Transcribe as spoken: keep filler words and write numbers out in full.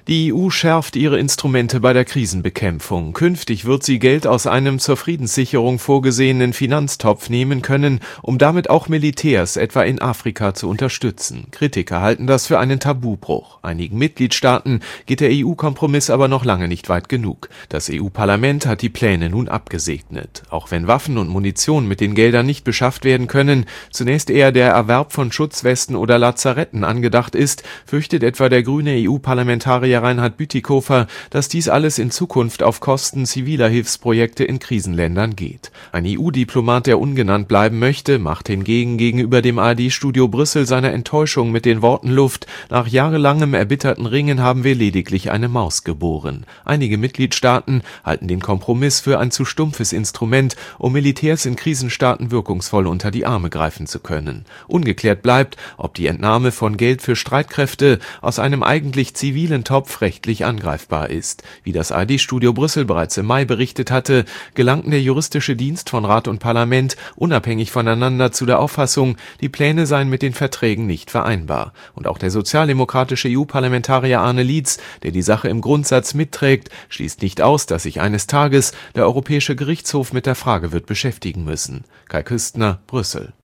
Die E U schärft ihre Instrumente bei der Krisenbekämpfung. Künftig wird sie Geld aus einem zur Friedenssicherung vorgesehenen Finanztopf nehmen können, um damit auch Militärs etwa in Afrika zu unterstützen. Kritiker halten das für einen Tabubruch. Einigen Mitgliedstaaten geht der E U-Kompromiss aber noch lange nicht weit genug. Das E U-Parlament hat die Pläne nun abgesegnet. Auch wenn Waffen und Munition mit den Geldern nicht beschafft werden können, zunächst eher der Erwerb von Schutzwesten oder Lazaretten angedacht ist, fürchtet etwa der grüne E U-Parlamentarier Reinhard Bütikofer, dass dies alles in Zukunft auf Kosten ziviler Hilfsprojekte in Krisenländern geht. Ein E U-Diplomat, der ungenannt bleiben möchte, macht hingegen gegenüber dem A R D-Studio Brüssel seine Enttäuschung mit den Worten Luft: Nach jahrelangem erbitterten Ringen haben wir lediglich eine Maus geboren. Einige Mitgliedstaaten halten den Kompromiss für ein zu stumpfes Instrument, um Militärs in Krisenstaaten wirkungsvoll unter die Arme greifen zu können. Ungeklärt bleibt, ob die Entnahme von Geld für Streitkräfte aus einem eigentlich zivilen Topf rechtlich angreifbar ist. Wie das A R D-Studio Brüssel bereits im Mai berichtet hatte, gelangten der juristische Dienst von Rat und Parlament unabhängig voneinander zu der Auffassung, die Pläne seien mit den Verträgen nicht vereinbar. Und auch der sozialdemokratische E U-Parlamentarier Arne Lietz, der die Sache im Grundsatz mitträgt, schließt nicht aus, dass sich eines Tages der Europäische Gerichtshof mit der Frage wird beschäftigen müssen. Kai Küstner, Brüssel.